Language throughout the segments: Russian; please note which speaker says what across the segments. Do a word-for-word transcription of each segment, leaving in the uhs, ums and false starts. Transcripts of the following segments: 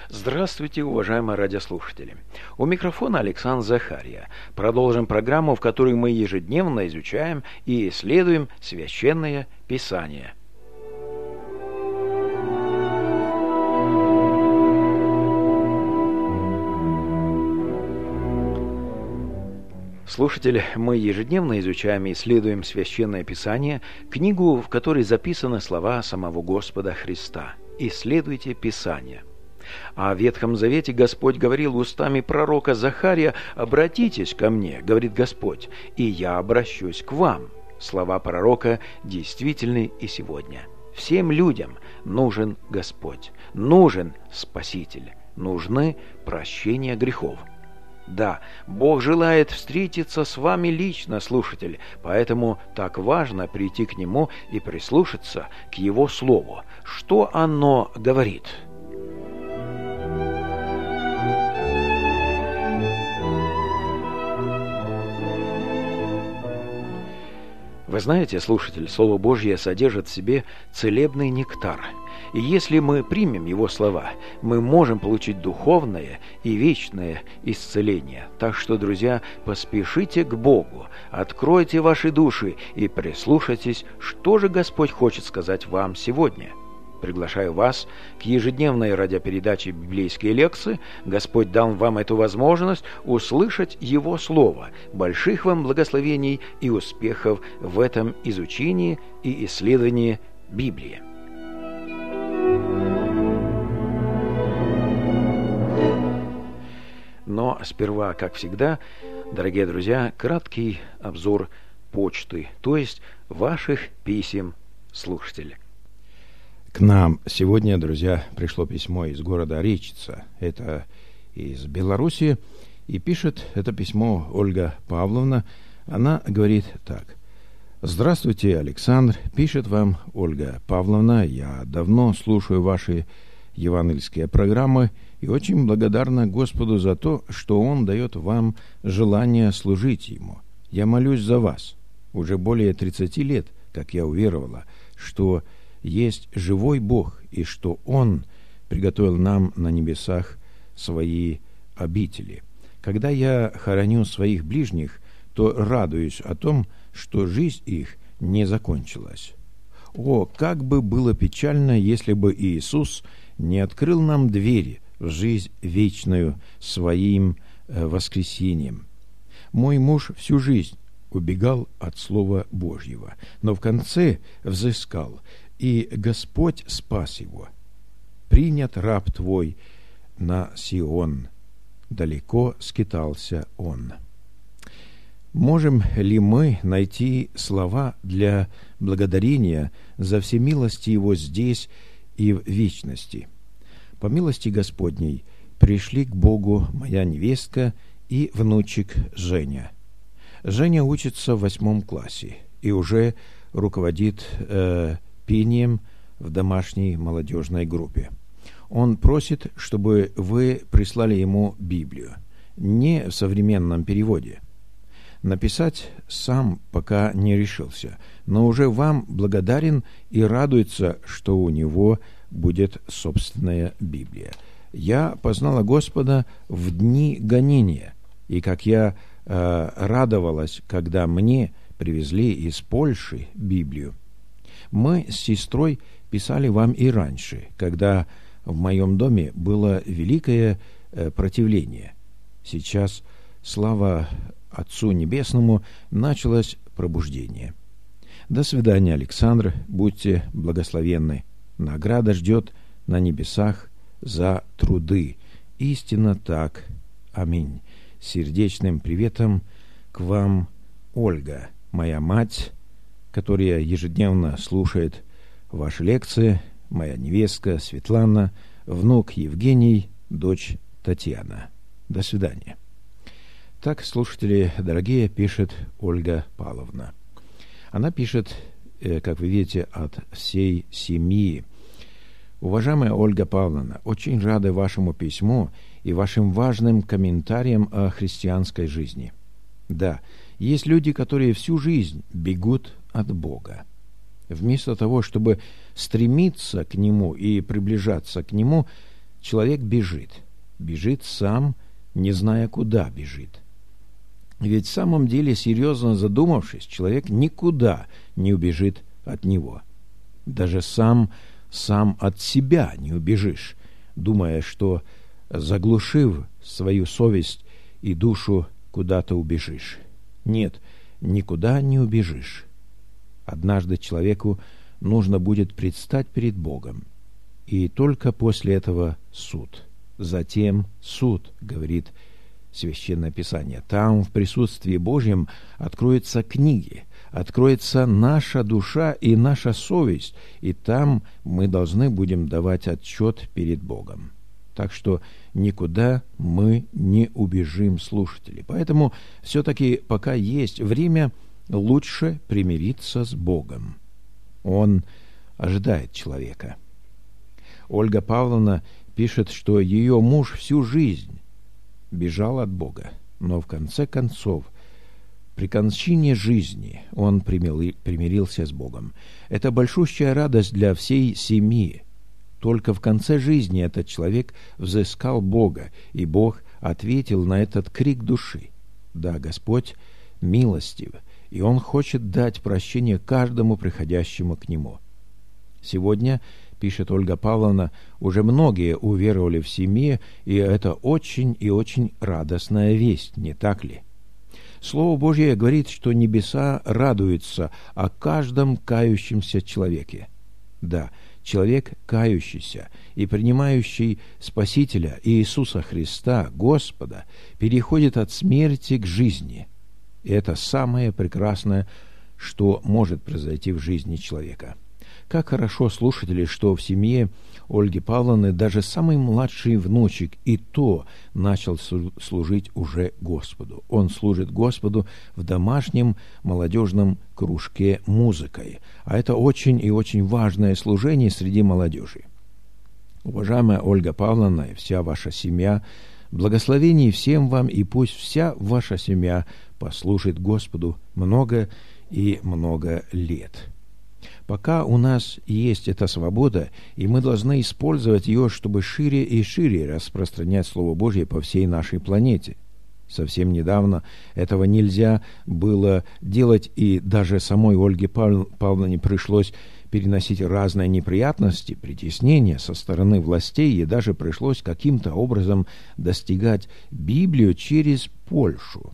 Speaker 1: Здравствуйте, уважаемые радиослушатели. У микрофона Александр Захария. Продолжим программу, в которой мы ежедневно изучаем и исследуем Священное Писание. Слушатели, мы ежедневно изучаем и исследуем Священное Писание, книгу, в которой записаны слова самого Господа Христа. «Исследуйте Писание». А в Ветхом Завете Господь говорил устами пророка Захария: «Обратитесь ко мне, — говорит Господь, — и я обращусь к вам». Слова пророка действительны и сегодня. Всем людям нужен Господь, нужен Спаситель, нужны прощения грехов. Да, Бог желает встретиться с вами лично, слушатель, поэтому так важно прийти к Нему и прислушаться к Его Слову. Что оно говорит? Вы знаете, слушатель, Слово Божье содержит в себе целебный нектар. И если мы примем Его слова, мы можем получить духовное и вечное исцеление. Так что, друзья, поспешите к Богу, откройте ваши души и прислушайтесь, что же Господь хочет сказать вам сегодня. Приглашаю вас к ежедневной радиопередаче «Библейские лекции». Господь дал вам эту возможность услышать Его Слово. Больших вам благословений и успехов в этом изучении и исследовании Библии. Но сперва, как всегда, дорогие друзья, краткий обзор почты, то есть ваших писем, слушатели.
Speaker 2: К нам сегодня, друзья, пришло письмо из города Речица, это из Беларуси, и пишет это письмо Ольга Павловна. Она говорит так: «Здравствуйте, Александр, пишет вам Ольга Павловна, я давно слушаю ваши евангельские программы и очень благодарна Господу за то, что Он дает вам желание служить Ему. Я молюсь за вас. Уже более тридцати лет, как я уверовала, что есть живой Бог, и что Он приготовил нам на небесах свои обители. Когда я хороню своих ближних, то радуюсь о том, что жизнь их не закончилась. О, как бы было печально, если бы Иисус не открыл нам двери в жизнь вечную своим э, воскресением. Мой муж всю жизнь убегал от Слова Божьего, но в конце взыскал, и Господь спас его. Принят раб твой на Сион, далеко скитался он». Можем ли мы найти слова для благодарения за все милости Его здесь и в вечности? По милости Господней пришли к Богу моя невестка и внучек Женя. Женя учится в восьмом классе и уже руководит э, пением в домашней молодежной группе. Он просит, чтобы вы прислали ему Библию, не в современном переводе. Написать сам пока не решился, но уже вам благодарен и радуется, что у него будет собственная Библия. Я познала Господа в дни гонения, и как я э, радовалась, когда мне привезли из Польши Библию. Мы с сестрой писали вам и раньше, когда в моем доме было великое э, противление. Сейчас, слава Отцу Небесному, началось пробуждение. До свидания, Александр, будьте благословенны. Награда ждет на небесах за труды. Истинно так. Аминь. Сердечным приветом к вам, Ольга, моя мать, которая ежедневно слушает ваши лекции, моя невестка Светлана, внук Евгений, дочь Татьяна. До свидания. Так, слушатели дорогие, пишет Ольга Павловна. Она пишет, как вы видите, от всей семьи. Уважаемая Ольга Павловна, очень рада вашему письму и вашим важным комментариям о христианской жизни. Да, есть люди, которые всю жизнь бегут от Бога. Вместо того, чтобы стремиться к Нему и приближаться к Нему, человек бежит. Бежит сам, не зная, куда бежит. Ведь в самом деле, серьезно задумавшись, человек никуда не убежит от него. Даже сам, сам от себя не убежишь, думая, что, заглушив свою совесть и душу, куда-то убежишь. Нет, никуда не убежишь. Однажды человеку нужно будет предстать перед Богом, и только после этого суд. Затем суд, говорит Священное Писание. Там, в присутствии Божьем, откроются книги, откроется наша душа и наша совесть, и там мы должны будем давать отчет перед Богом. Так что никуда мы не убежим, слушатели. Поэтому все-таки, пока есть время, лучше примириться с Богом. Он ожидает человека. Ольга Павловна пишет, что ее муж всю жизнь бежал от Бога, но в конце концов, при кончине жизни он примирился с Богом. Это большущая радость для всей семьи. Только в конце жизни этот человек взыскал Бога, и Бог ответил на этот крик души. Да, Господь милостив, и Он хочет дать прощение каждому приходящему к Нему. Сегодня, пишет Ольга Павловна, уже многие уверовали в семье, и это очень и очень радостная весть, не так ли? Слово Божье говорит, что небеса радуются о каждом кающемся человеке. Да, человек кающийся и принимающий Спасителя Иисуса Христа, Господа, переходит от смерти к жизни. И это самое прекрасное, что может произойти в жизни человека. Как хорошо, слушатели, что в семье Ольги Павловны даже самый младший внучек и то начал служить уже Господу. Он служит Господу в домашнем молодежном кружке музыкой. А это очень и очень важное служение среди молодежи. Уважаемая Ольга Павловна и вся ваша семья, благословений всем вам, и пусть вся ваша семья послужит Господу много и много лет. Пока у нас есть эта свобода, и мы должны использовать ее, чтобы шире и шире распространять Слово Божье по всей нашей планете. Совсем недавно этого нельзя было делать, и даже самой Ольге Павловне пришлось переносить разные неприятности, притеснения со стороны властей, и даже пришлось каким-то образом достигать Библию через Польшу.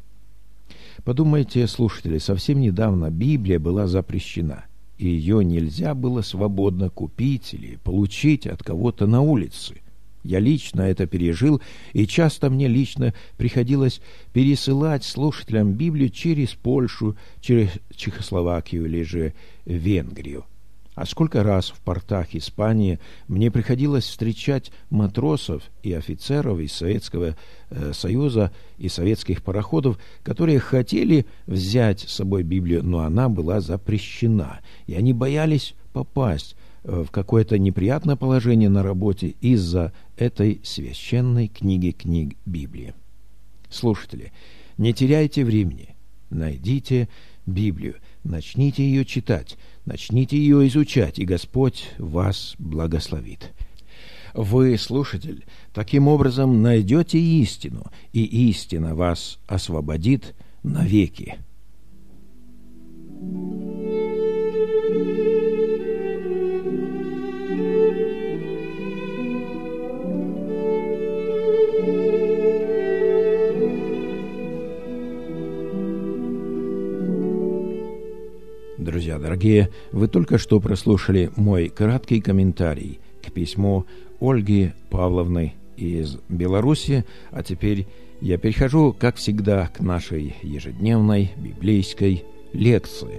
Speaker 2: Подумайте, слушатели, совсем недавно Библия была запрещена, и ее нельзя было свободно купить или получить от кого-то на улице. Я лично это пережил, и часто мне лично приходилось пересылать слушателям Библию через Польшу, через Чехословакию или же Венгрию. А сколько раз в портах Испании мне приходилось встречать матросов и офицеров из Советского э, Союза и советских пароходов, которые хотели взять с собой Библию, но она была запрещена, и они боялись попасть э, в какое-то неприятное положение на работе из-за этой священной книги книг Библии. Слушатели, не теряйте времени, найдите Библию, начните ее читать, начните ее изучать, и Господь вас благословит. Вы, слушатель, таким образом найдете истину, и истина вас освободит навеки. Друзья дорогие, вы только что прослушали мой краткий комментарий к письму Ольги Павловны из Беларуси, а теперь я перехожу, как всегда, к нашей ежедневной библейской лекции.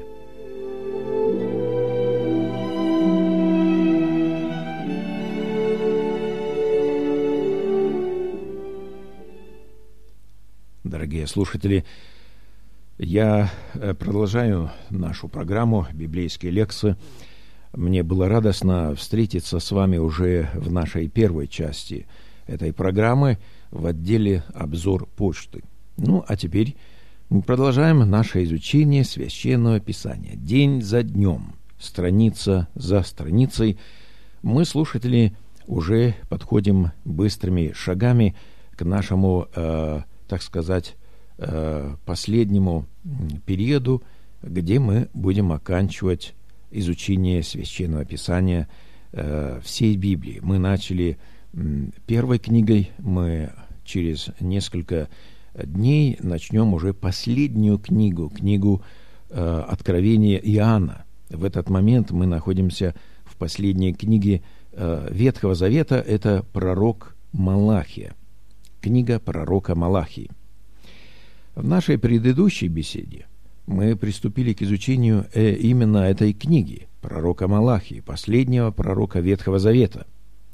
Speaker 2: Дорогие слушатели, я продолжаю нашу программу «Библейские лекции». Мне было радостно встретиться с вами уже в нашей первой части этой программы в отделе «Обзор почты». Ну, а теперь мы продолжаем наше изучение Священного Писания. День за днем, страница за страницей мы, слушатели, уже подходим быстрыми шагами к нашему, э, так сказать, э, последнему периоду, где мы будем оканчивать изучение Священного Писания э, всей Библии. Мы начали э, первой книгой, мы через несколько дней начнем уже последнюю книгу, книгу э, Откровения Иоанна. В этот момент мы находимся в последней книге э, Ветхого Завета, это пророк Малахия, книга пророка Малахии. В нашей предыдущей беседе мы приступили к изучению э, именно этой книги, пророка Малахии, последнего пророка Ветхого Завета.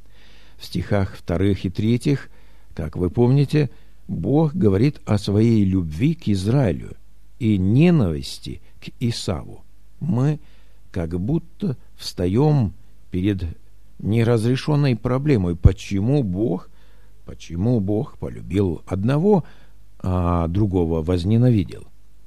Speaker 2: В стихах вторых и третьих, как вы помните, Бог говорит о своей любви к Израилю и ненависти к Исаву. Мы как будто встаем перед неразрешенной проблемой, почему Бог, почему Бог полюбил одного, а другого возненавидел.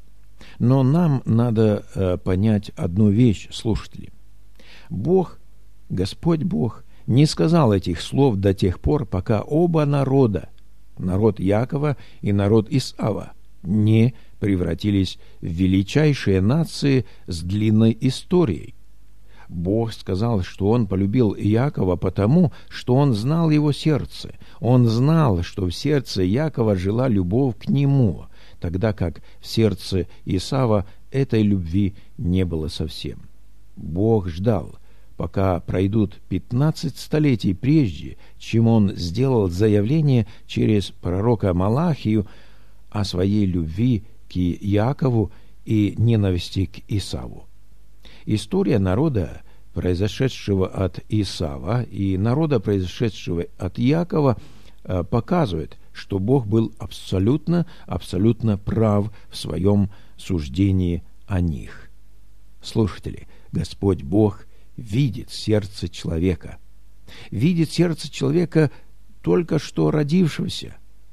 Speaker 2: Но нам надо э, понять одну вещь, слушатели. Бог, Господь Бог, не сказал этих слов до тех пор, пока оба народа, народ Якова и народ Исава, не превратились в величайшие нации с длинной историей. Бог сказал, что Он полюбил Иакова потому, что Он знал его сердце. Он знал, что в сердце Иакова жила любовь к нему, тогда как в сердце Исава этой любви не было совсем. Бог ждал, пока пройдут пятнадцать столетий прежде, чем Он сделал заявление через пророка Малахию о своей любви к Иакову и ненависти к Исаву. История народа, произошедшего от Исава, и народа, произошедшего от Иакова, показывает, что Бог был абсолютно, абсолютно прав в своем суждении о них. Слушатели, Господь Бог видит сердце человека. Видит сердце человека только что родившегося.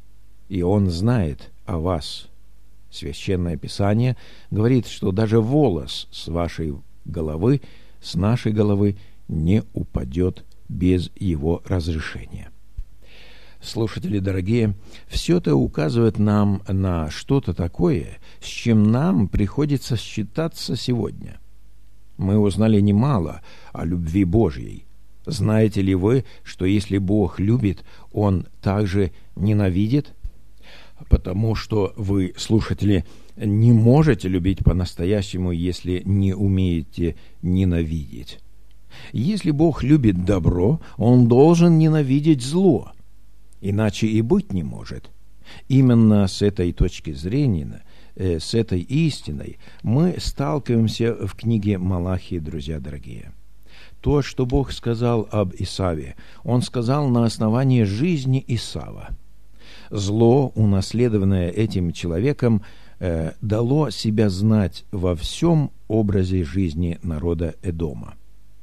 Speaker 2: И Он знает о вас. Священное Писание говорит, что даже волос с вашей головы, с нашей головы не упадет без Его разрешения. Слушатели дорогие, все это указывает нам на что-то такое, с чем нам приходится считаться сегодня. Мы узнали немало о любви Божьей. Знаете ли вы, что если Бог любит, Он также ненавидит? Потому что вы, слушатели, не можете любить по-настоящему, если не умеете ненавидеть. Если Бог любит добро, Он должен ненавидеть зло. Иначе и быть не может. Именно с этой точки зрения, э, с этой истиной мы сталкиваемся в книге Малахии, друзья дорогие. То, что Бог сказал об Исаве, Он сказал на основании жизни Исава. Зло, унаследованное этим человеком, э, дало себя знать во всем образе жизни народа Эдома.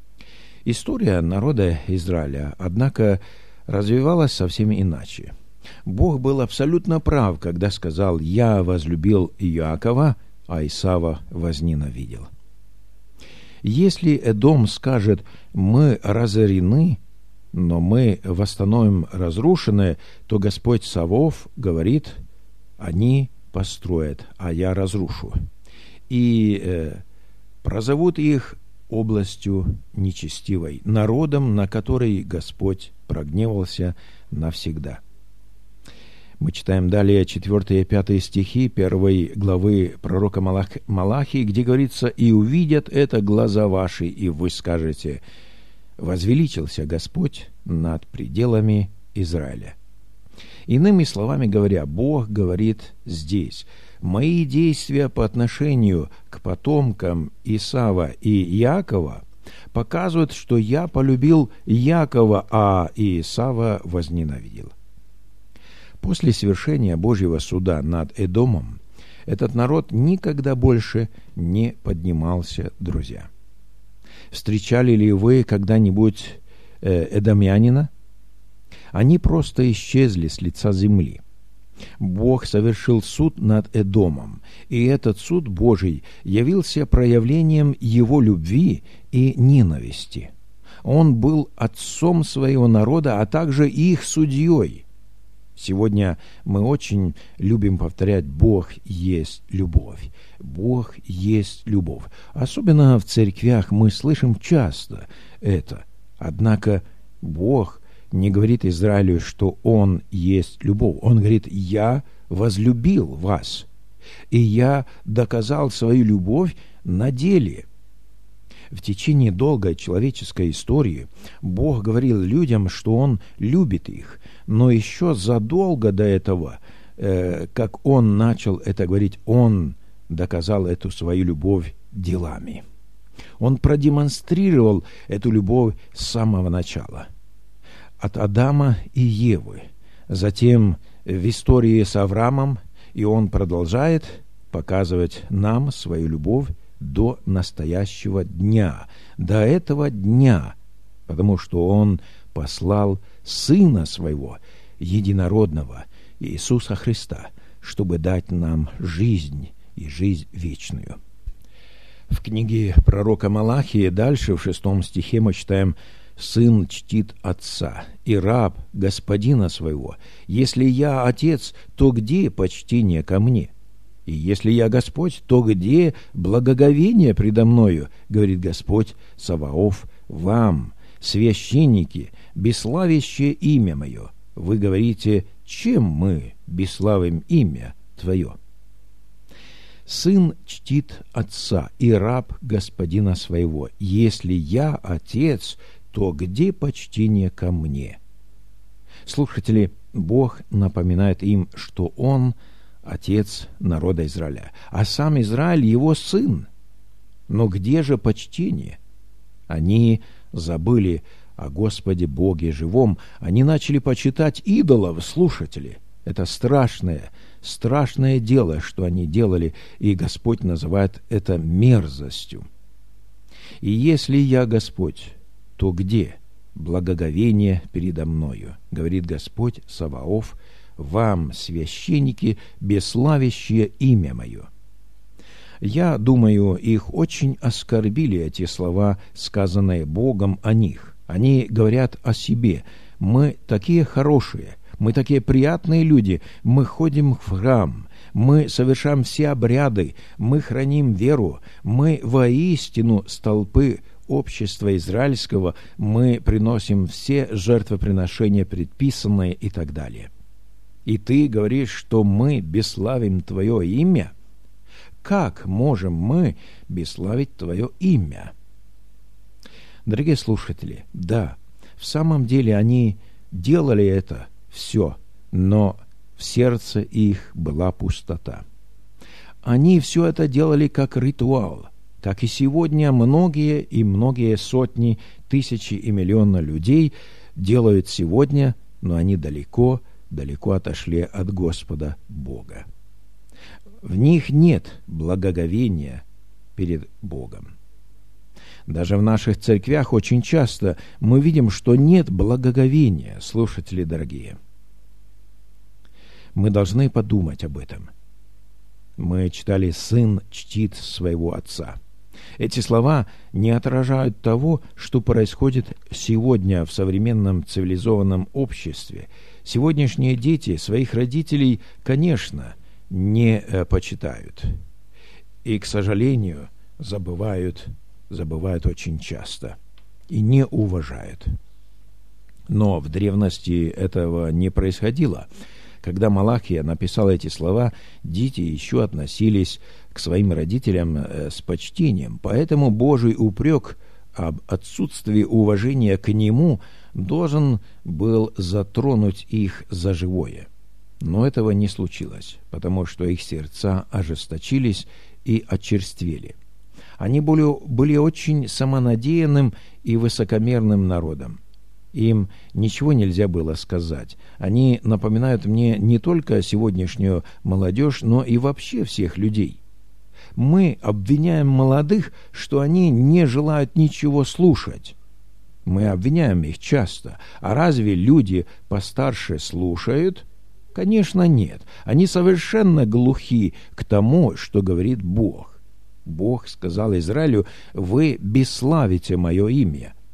Speaker 2: История народа Израиля, однако, развивалась совсем иначе. Бог был абсолютно прав, когда сказал: «Я возлюбил Иакова, а Исава возненавидел». Если Эдом скажет: «Мы разорены, но мы восстановим разрушенное», то Господь Саваоф говорит: «Они построят, а я разрушу». И э, прозовут их областью нечестивой, народом, на который Господь прогневался навсегда. Мы читаем далее четвёртый и пятый стихи первой главы пророка Малах... Малахии, где говорится: «И увидят это глаза ваши, и вы скажете: возвеличился Господь над пределами Израиля». Иными словами говоря, Бог говорит здесь: мои действия по отношению к потомкам Исава и Иакова показывают, что я полюбил Иакова, а Исава возненавидел. После совершения Божьего суда над Эдомом этот народ никогда больше не поднимался, друзья. Встречали ли вы когда-нибудь э, эдомянина? Они просто исчезли с лица земли. Бог совершил суд над Эдомом, и этот суд Божий явился проявлением Его любви и ненависти. Он был отцом своего народа, а также их судьей. Сегодня мы очень любим повторять: Бог есть любовь. Бог есть любовь. Особенно в церквях мы слышим часто это. Однако Бог не говорит Израилю, что Он есть любовь. Он говорит: «Я возлюбил вас, и я доказал свою любовь на деле». В течение долгой человеческой истории Бог говорил людям, что Он любит их, но еще задолго до этого, э, как Он начал это говорить, Он доказал эту свою любовь делами. Он продемонстрировал эту любовь с самого начала. От Адама и Евы, затем в истории с Авраамом, и Он продолжает показывать нам свою любовь до настоящего дня, до этого дня, потому что Он послал Сына Своего, Единородного, Иисуса Христа, чтобы дать нам жизнь и жизнь вечную. В книге пророка Малахии дальше в шестом стихе мы читаем: «Сын чтит отца, и раб господина своего. Если я отец, то где почтение ко мне? И если я Господь, то где благоговение предо мною, говорит Господь Саваоф, вам, священники, бесславящее имя мое? Вы говорите: чем мы бесславим имя Твое?» Сын чтит отца, и раб господина своего. Если я отец, то где почтение ко мне? Слушатели, Бог напоминает им, что Он отец народа Израиля, а сам Израиль его сын. Но где же почтение? Они забыли о Господе Боге живом. Они начали почитать идолов, слушатели. Это страшное, страшное дело, что они делали, и Господь называет это мерзостью. «И если я Господь, то где благоговение передо мною, говорит Господь Саваоф, вам, священники, бесславящие имя мое». Я думаю, их очень оскорбили эти слова, сказанные Богом о них. Они говорят о себе: «Мы такие хорошие, мы такие приятные люди, мы ходим в храм, мы совершаем все обряды, мы храним веру, мы воистину столпы общества израильского, мы приносим все жертвоприношения предписанные» и так далее. И ты говоришь, что мы бесславим Твое имя? Как можем мы бесславить Твое имя? Дорогие слушатели, да, в самом деле они делали это все, но в сердце их была пустота. Они все это делали как ритуал, как и сегодня многие и многие сотни, тысячи и миллионы людей делают сегодня, но они далеко, далеко отошли от Господа Бога. В них нет благоговения перед Богом. Даже в наших церквях очень часто мы видим, что нет благоговения, слушатели дорогие. Мы должны подумать об этом. Мы читали: «Сын чтит своего отца». Эти слова не отражают того, что происходит сегодня в современном цивилизованном обществе. Сегодняшние дети своих родителей, конечно, не почитают. И, к сожалению, забывают, забывают очень часто и не уважают. Но в древности этого не происходило. Когда Малахия написал эти слова, дети еще относились к своим родителям с почтением. Поэтому Божий упрек об отсутствии уважения к нему должен был затронуть их за живое. Но этого не случилось, потому что их сердца ожесточились и очерствели. Они были, были очень самонадеянным и высокомерным народом. Им ничего нельзя было сказать. Они напоминают мне не только сегодняшнюю молодежь, но и вообще всех людей. Мы обвиняем молодых, что они не желают ничего слушать. Мы обвиняем их часто. А разве люди постарше слушают? Конечно, нет. Они совершенно глухи к тому, что говорит Бог. Бог сказал Израилю: «Вы бесславите мое имя».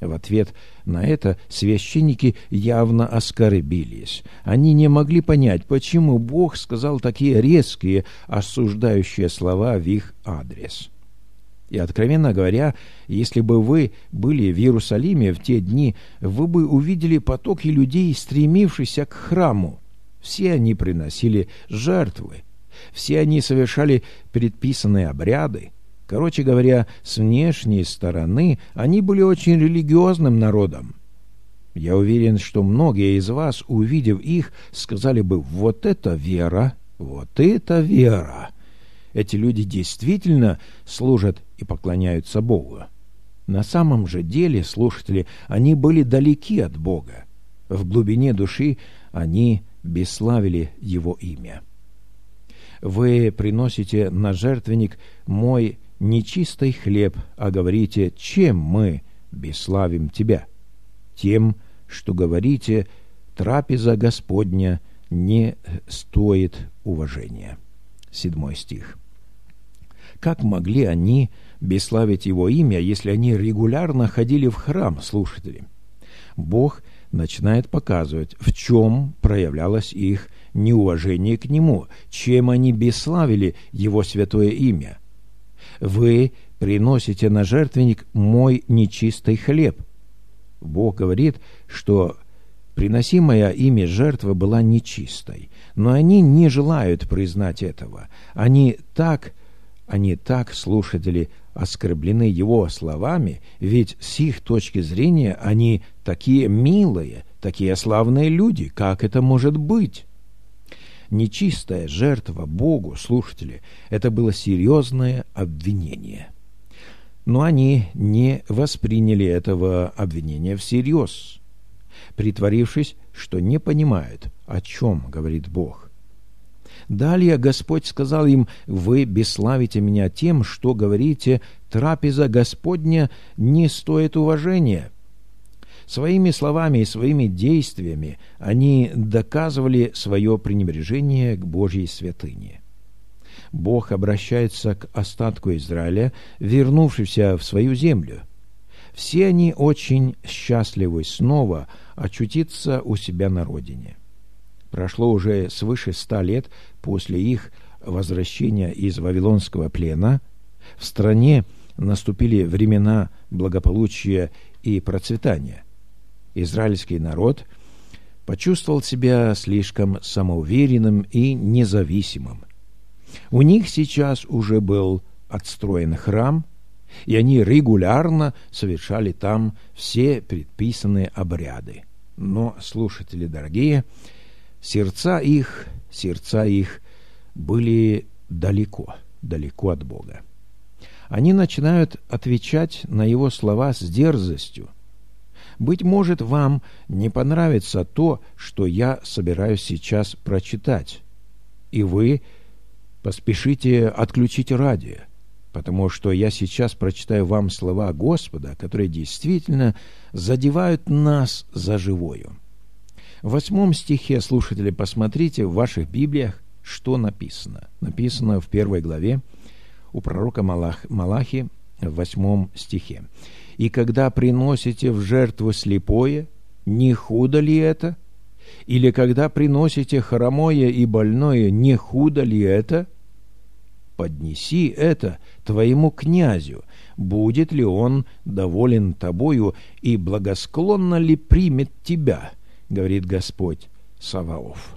Speaker 2: В ответ на это священники явно оскорбились. Они не могли понять, почему Бог сказал такие резкие, осуждающие слова в их адрес. И, откровенно говоря, если бы вы были в Иерусалиме в те дни, вы бы увидели потоки людей, стремившихся к храму. Все они приносили жертвы, все они совершали предписанные обряды. Короче говоря, с внешней стороны они были очень религиозным народом. Я уверен, что многие из вас, увидев их, сказали бы: «Вот это вера! Вот это вера!» Эти люди действительно служат и поклоняются Богу. На самом же деле, слушатели, они были далеки от Бога. В глубине души они бесславили Его имя. Вы приносите на жертвенник мой нечистый хлеб, а говорите: чем мы бесславим Тебя? Тем, что говорите, трапеза Господня не стоит уважения. Седьмой стих. Как могли они бесславить Его имя, если они регулярно ходили в храм, слушатели? Бог начинает показывать, в чем проявлялось их неуважение к Нему, чем они бесславили Его святое имя. Вы приносите на жертвенник мой нечистый хлеб. Бог говорит, что приносимая ими жертва была нечистой, но они не желают признать этого. Они так, они так, слушатели, оскорблены Его словами, ведь с их точки зрения они такие милые, такие славные люди. Как это может быть? Нечистая жертва Богу, слушатели, это было серьезное обвинение. Но они не восприняли этого обвинения всерьез, притворившись, что не понимают, о чем говорит Бог. Далее Господь сказал им: «Вы бесславите меня тем, что говорите, трапеза Господня не стоит уважения». Своими словами и своими действиями они доказывали свое пренебрежение к Божьей святыне. Бог обращается к остатку Израиля, вернувшимся в свою землю. Все они очень счастливы снова очутиться у себя на родине. Прошло уже свыше ста лет после их возвращения из Вавилонского плена. В стране наступили времена благополучия и процветания. Израильский народ почувствовал себя слишком самоуверенным и независимым. У них сейчас уже был отстроен храм, и они регулярно совершали там все предписанные обряды. Но, слушатели дорогие, сердца их, сердца их были далеко, далеко от Бога. Они начинают отвечать на Его слова с дерзостью. Быть может, вам не понравится то, что я собираюсь сейчас прочитать, и вы поспешите отключить радио, потому что я сейчас прочитаю вам слова Господа, которые действительно задевают нас за живую. В восьмом стихе, слушатели, посмотрите в ваших Библиях, что написано. Написано в первой главе у пророка Малах, Малахи в восьмом стихе. «И когда приносите в жертву слепое, не худо ли это? Или когда приносите хромое и больное, не худо ли это? Поднеси это твоему князю, будет ли он доволен тобою и благосклонно ли примет тебя, говорит Господь Саваоф».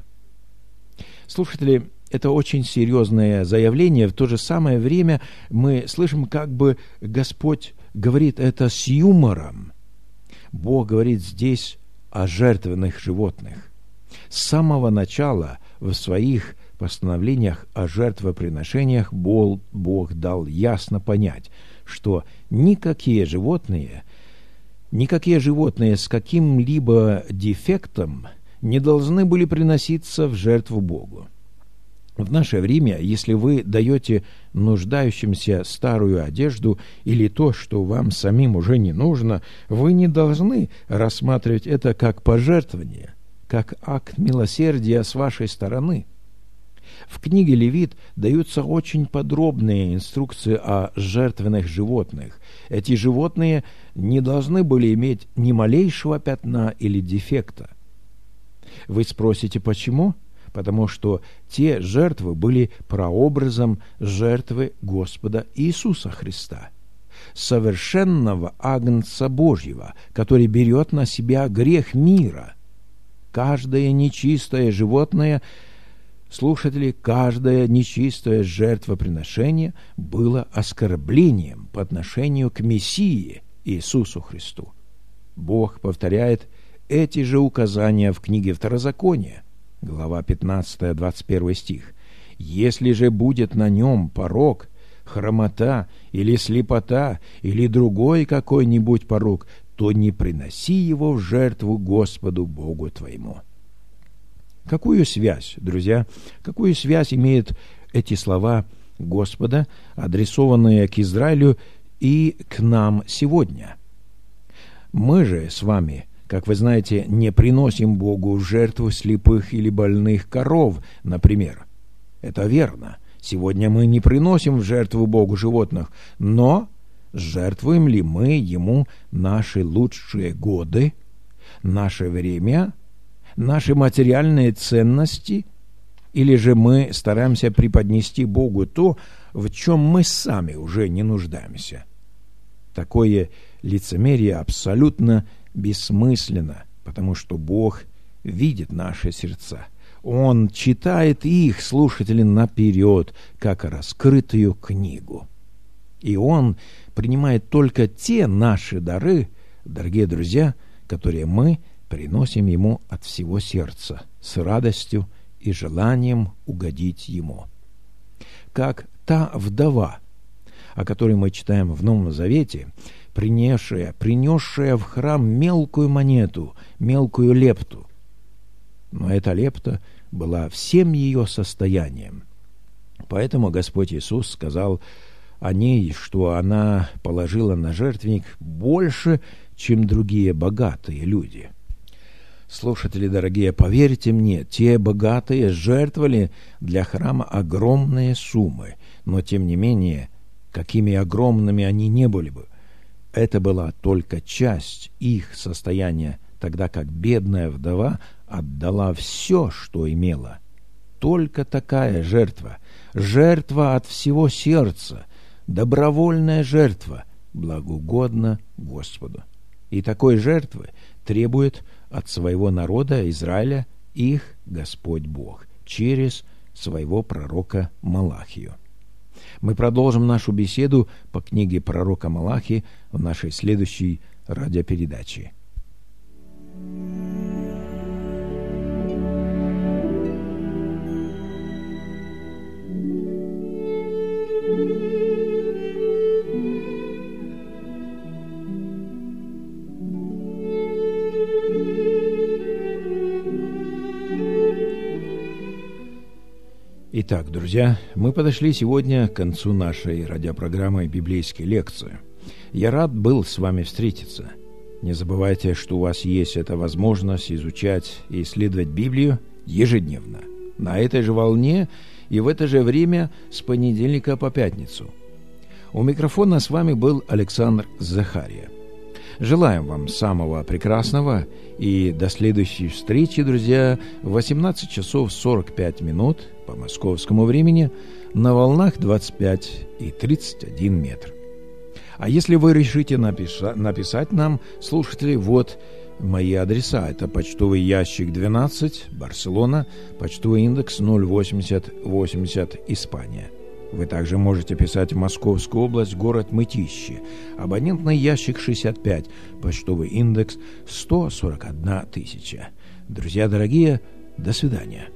Speaker 2: Слушатели, это очень серьезное заявление. В то же самое время мы слышим, как бы Господь говорит это с юмором. Бог говорит здесь о жертвенных животных. С самого начала в своих постановлениях о жертвоприношениях Бог, Бог дал ясно понять, что никакие животные, никакие животные с каким-либо дефектом не должны были приноситься в жертву Богу. В наше время, если вы даете нуждающимся старую одежду или то, что вам самим уже не нужно, вы не должны рассматривать это как пожертвование, как акт милосердия с вашей стороны. В книге Левит даются очень подробные инструкции о жертвенных животных. Эти животные не должны были иметь ни малейшего пятна или дефекта. Вы спросите, почему? Потому что те жертвы были прообразом жертвы Господа Иисуса Христа, совершенного Агнца Божьего, который берет на себя грех мира. Каждое нечистое животное, слушатели, каждое нечистое жертвоприношение было оскорблением по отношению к Мессии Иисусу Христу. Бог повторяет эти же указания в книге Второзакония, глава пятнадцатая, двадцать первый стих. «Если же будет на нем порок, хромота или слепота, или другой какой-нибудь порок, то не приноси его в жертву Господу Богу твоему». Какую связь, друзья, какую связь имеют эти слова Господа, адресованные к Израилю и к нам сегодня? Мы же с вами, как вы знаете, не приносим Богу в жертву слепых или больных коров, например. Это верно. Сегодня мы не приносим в жертву Богу животных, но жертвуем ли мы Ему наши лучшие годы, наше время, наши материальные ценности, или же мы стараемся преподнести Богу то, в чем мы сами уже не нуждаемся? Такое лицемерие абсолютно бессмысленно, потому что Бог видит наши сердца. Он читает их, слушатели, наперед, как раскрытую книгу. И Он принимает только те наши дары, дорогие друзья, которые мы приносим Ему от всего сердца, с радостью и желанием угодить Ему. Как та вдова, о которой мы читаем в Новом Завете, принесшая, принесшая в храм мелкую монету, мелкую лепту. Но эта лепта была всем ее состоянием. Поэтому Господь Иисус сказал о ней, что она положила на жертвенник больше, чем другие богатые люди. Слушатели дорогие, поверьте мне, те богатые жертвовали для храма огромные суммы, но тем не менее, какими огромными они не были бы, это была только часть их состояния, тогда как бедная вдова отдала все, что имела. Только такая жертва, жертва от всего сердца, добровольная жертва, благоугодна Господу. И такой жертвы требует от своего народа Израиля их Господь Бог через своего пророка Малахию. Мы продолжим нашу беседу по книге пророка Малахии в нашей следующей радиопередаче. Итак, друзья, мы подошли сегодня к концу нашей радиопрограммы «Библейские лекции». Я рад был с вами встретиться. Не забывайте, что у вас есть эта возможность изучать и исследовать Библию ежедневно, на этой же волне и в это же время с понедельника по пятницу. У микрофона с вами был Александр Захария. Желаем вам самого прекрасного и до следующей встречи, друзья, в восемнадцать часов сорок пять минут по московскому времени на волнах двадцать пять и тридцать один метр. А если вы решите напиша- написать нам, слушатели, вот мои адреса. Это почтовый ящик двенадцать, Барселона, почтовый индекс ноль восемьдесят восемьдесят, Испания. Вы также можете писать в Московскую область, город Мытищи. Абонентный ящик шестьдесят пять, почтовый индекс сто сорок одна тысяча. Друзья дорогие, до свидания.